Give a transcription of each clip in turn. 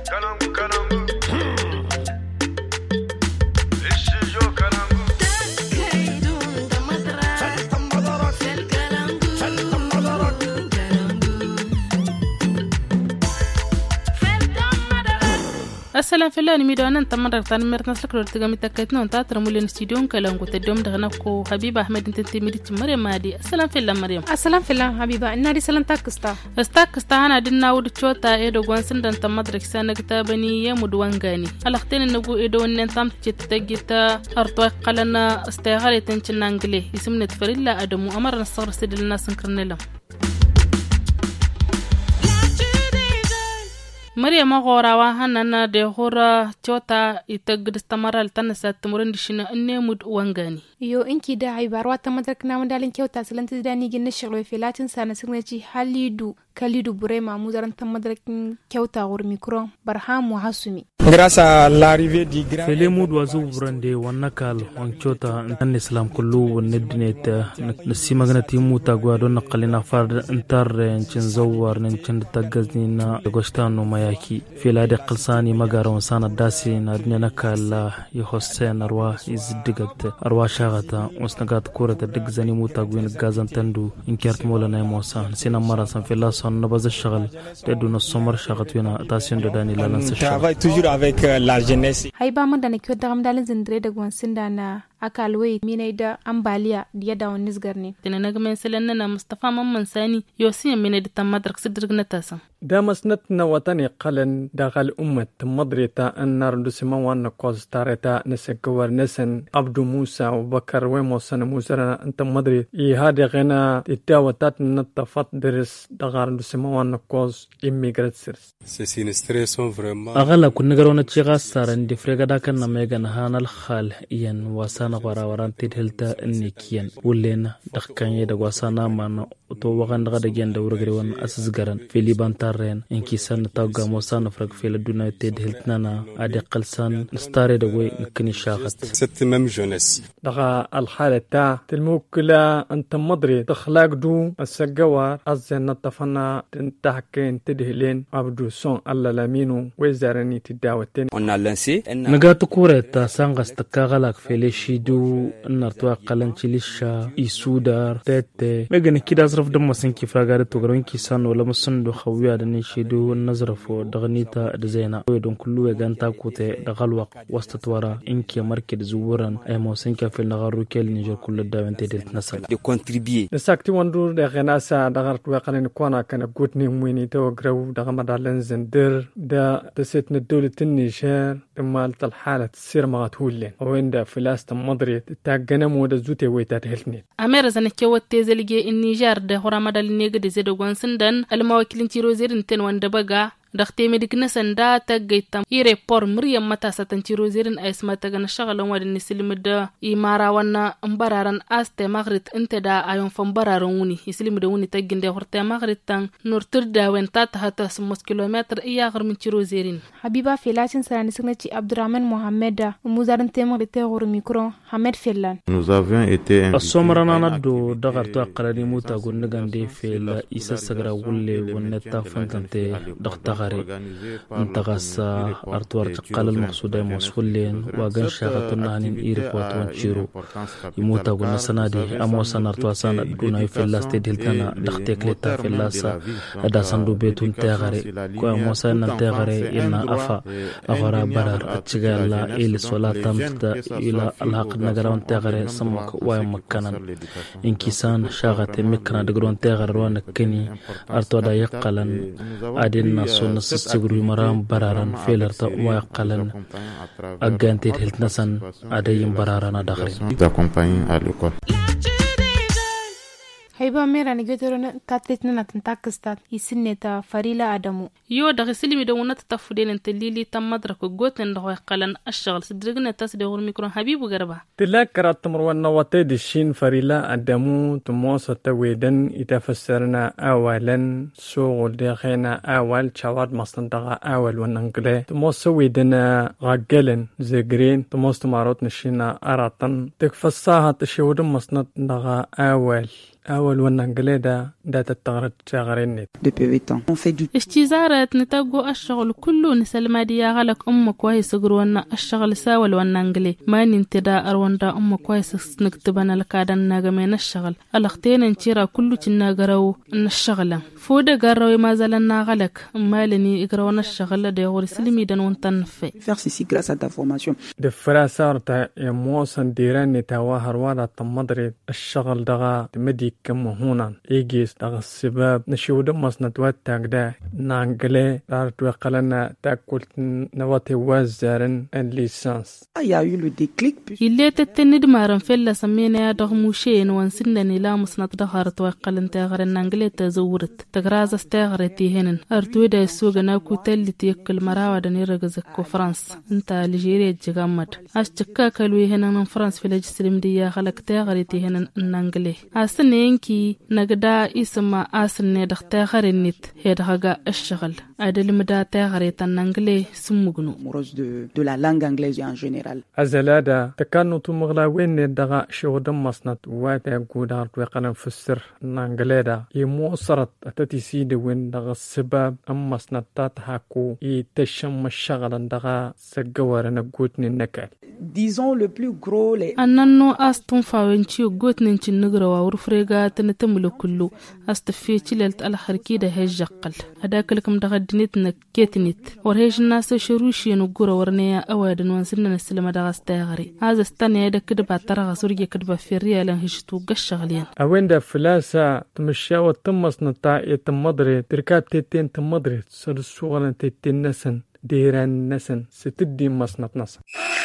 السلام في الله نميدو أنا نتمرر تاني مرت نسلك لورتجامي تكتنا ونتاتر مولين استديون كلام قتدوم دغناكو حبيبة أحمد أنت تميدي مريم مادي السلام في الله مريم السلام في الله حبيبة النادي سلام تاكستا أنا دينا ودشوتا إيدو غوانسن دان تمدرك سنة كتابني يمدوان غاني الأختين النجو إيدو إن تام تجتا أرتوي قلنا استغالي تنشن أنجلي اسم نتفريلا أدمو أمر نصغر سيد الناس نكرنلهم مريم غوراوا هننا دهورا تشوتا يتقدستمرال تنسات مرندشنا النمود وانغاني يو إنكي دا عبارات تمدركنا مدالين كيوتا سلنت داني جن شغل في لاتن سنة سنجي حليدو كاليدو بريما مدرن تمدركن كيوتا غور ميكرو برهام وحسومي grâce à l'arrivée du grand Felemud wazu brande wanakal wanchota an islam kullu wanednet nasimagnati muta gwado naqalina fard antar enchin zawar enchin tagaznina gostano mayaki filade qilsani magaron sana dasi nadnya nakala yhossen arwa izdigat arwa shagata usnagat kurata digzani muta gwin gazantandu inkert molana mosa sina marasan filason nabaz shagal teduna somar shagat wina tasin dani lalan sa avec la jeunesse. Haiba man da na kyau da gamdalin zindire da gwansin da na akalwai minai da ambaliya da da wani nisgarne. Tana na gamen salan na Mustafa Mamman Sani yosin minai da tamadar sidir na tasan. Da masnatna watani qalan dagal ummat madrita annar dusima wan qos tareta nasakawar nasan Abdu Musa wa Bakar wa Musa Musa anta madri I hada gana tawatat natafat dris dagar dusima wan qos immigrants. C'est sinistré sont vraiment أغلى كنا قرونا تشيغا سارن دفرقا داكن نميغان هانا الخال إيان واسانا غراوران تدهلتا النيكيان ولينا دخكان يدا واسانا مانا وطوغان دغدا جيان دورغريوان أسزغران في ليبان تارين إنكي سان تاوغا موسان فرق في لدونا تدهلتنا عادي قلسان نستاري دوي نكني شاغت cette même jeunesse دغا الحالة تا تلموكلا أنت مدري تخلاق دو السجوار أزين نطفنا تنتحكين تدهلين عبدو سون الله لامينو وزارني تداوتين on a lancé نغاتو كوريتا سانغاس تكاغلاك فيليشيدو النرتوا قلنشليشا إيسودار تيتي ميغاني كده أزرف دم وسنكي فراغاري توغروين كيسان ولا مسندو خويا دنيشيدو النزرفو دغنيتا دزينا ويدون كلو يغانتا كوتي دغالوق وستتوارا إنكي مركد زوران أيمو سنكي في النغارو كيل نيجر كل الداوين تيدلت نسل de contribuer نساكتي واندور دغناسا دغارت وقالين كوانا كان قوتني مويني تو غرو دغمدالن زندر دا تسيتنا الدولة النيجر دمالت الحالة السير مغاتولين وين دا فلاست مدري تاقنا مودا زوتي ويتات هلنين أمير زنكي واتيزلجي النيجر ده هرامدال نيجد زيدو غوانسندن المواكلين تيروزير نتن واندباقا دختي مدقنا سندا تاقيتام إيري بور مريم متاسا تنتيروزيرن أيسما تاقنا شغلا وادن نسلم دا إيمارا وانا مباراران آستي مغرط انت دا آيون فمبارارون وني يسلم دا وني تاقين دا هورتي مغرط تان نورتر دا وين تاتها سموس كيلومتر إياغر من تيروزيرين حبيبة فيلاتين سراني سنتي عبد الرحمن محمد وموزارن تيمغ تيغور ميكرو حمد فيلان Nous avions été الصومرانا ندو دغرتو أقراني موتا قول نغان دي فيلا إيسا سغرا ولي ونتا فنتنتي دغتا انتغاسا أرتوار تقال المقصودة موصولين واغن شاغتنا هنين إيريبوت وانشيرو يموتا قلنا سنادي أموسان أرتواسان دقونا يفلاس تدهلتنا دختيك لتا فلاسا أدا سندو بيتون تيغاري كو أموسان نتيغاري إلنا أفا أغرا برار أتشغالا إلي سولا تامستا إلى الحق نغران تيغاري سمك واي مكانان إنكيسان شاغتي مكنا دقرون تيغار وانا كني أرتوادا يقالن أدين ناسون سسجرو مرام براران فيلرتا ويقلن أجانتي هلتنسن أديم براران داخل d'accompagner à l'école. هيبا ميرا نجدرنا تاتلتنا تنتاكستات يسنتا فريلا آدمو يو دغ سلمي دونا تتفدين انت ليلي تم مدرك غوتن دغ قلن الشغل صدرنا تسدي غور ميكرو حبيب غربا تلاكرات تمرون وتد الشين فريلا آدمو تموس تويدن يتفسرنا أولا شغل دخينا أول شواد مصندقة أول وننقله تموس ويدنا غجلن زجرين تموس تمارات نشينا أراتن تكفصاها تشود مصندقة أول أول وننقليدا دا تتغرد شاغريني اشتزارت نتاقو الشغل كله نسلما ديا غلق أم كويس قرونا الشغل ساول وننقلي ما ننتدا أروندا أم كويس نكتبنا لكادا ناقمين الشغل الاختين انتيرا كله تناقرو ان الشغل فودا قرروا ما زالنا غلق مالني اقرونا الشغل دا يغور سلمي دان وانتنفي دفرا سارتا يموصن ديراني تاواهر والا تمضري الشغل دغا مدي كم هونا إيجيس دغا السباب نشيو دمس نتواتاك دا نانقلي رارت وقلنا تاكل نواتي وازارن الليسانس اللي تتند مارن فيلا سمينا يا دغموشين وانسنني لا مصنط دخارت وقلن تاغر النانقلي تزورت تقراز استاغرتي هنن ارتويدا السوق ناكو تالي تيكل مراوة داني رغزكو فرانس انتا لجيريا جغامد اشتكا كالوي هنن من فرانس في لجسلم ديا خلق تاغرتي هنن النانقلي اسن ينكي نقدا اسما اسن ندخ تاغرنيت هيدغا الشغل ادل مدا تاغريت النانقلي سمغنو de la langue anglaise en général. أزلادا تكانو تمغلاوين ندغا شو دمسنت واتا قودار وقلن فسر نانقليدا يمو صرت أتتي سيد وين دغا السباب أما سنتات هاكو يتشم الشغل دغا سقوار نقوتني النكال. Disons le plus gros les أننو أستون فاوينشي وقوتني نشي نقرا ورفريقا تنتملو كلو أستفيتي لالت الحركي ده هجاقل هداك لكم دغا دينيت نكيتنيت ورهيش الناس شروشي نقورا ورنيا أوادن وانسلنا نسلم دغا استاغري هذا استاني يدا كدبا ترغا سوريا كدبا فيريا لان هشتو قشغلين أوين دا فلاسا تمشاوة تمس نطا يتمضري تركاب تيتين تمضري سرسوغلن تيتين نسن ديران نسن ستدي مصنط نسن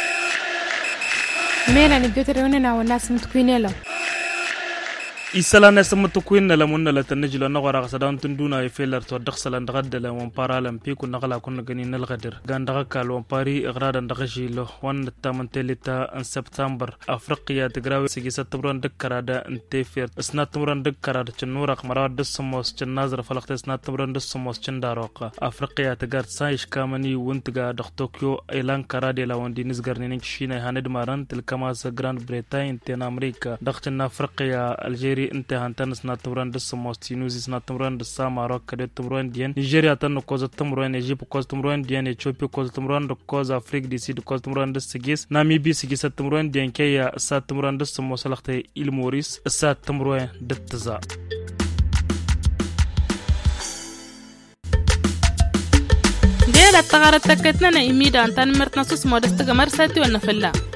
مينا نبيوتر وننا والناس متكوينيلا إسلام نسمت كوين لمن لا تنجل نغرا غسدان تندونا يفيلر تو دخسل غد لا وان بارالمبيك نغلا كنا غنين الغدر غان دغكال وان باري اغرادا دغشي له وان تامنتلتا ان سبتمبر افريقيا تغراوي سيجي ستبرون دكرادا انتفير اسنا تمرون دكرادا تنورق مراد دسموس تنازر فلخت اسنا تمرون دسموس تنداروق افريقيا تغار سايش كامني وانتغا دخ طوكيو ايلان كرادي لا وان دي نزغرنين شينا هاند ماران تلكماس جراند بريتاين تن امريكا دختن افريقيا الجيري انت هانتنس ناتمران دسموس تينوزيس ناتمران دسما روك كده تمران ديان نيجيريا تن كوز تمران ايجيب كوز تمران ديان اثيوبيا كوز تمران كوز افريق دي سيد كوز تمران دسجيس ناميبي سيجيس تمران ديان كيا سات تمران دسموس لختي الموريس سات تمران دتزا ديلا تغارت تكتنا إميدا أنتان مرتنا سوس مودست غمر ساتي ونفلا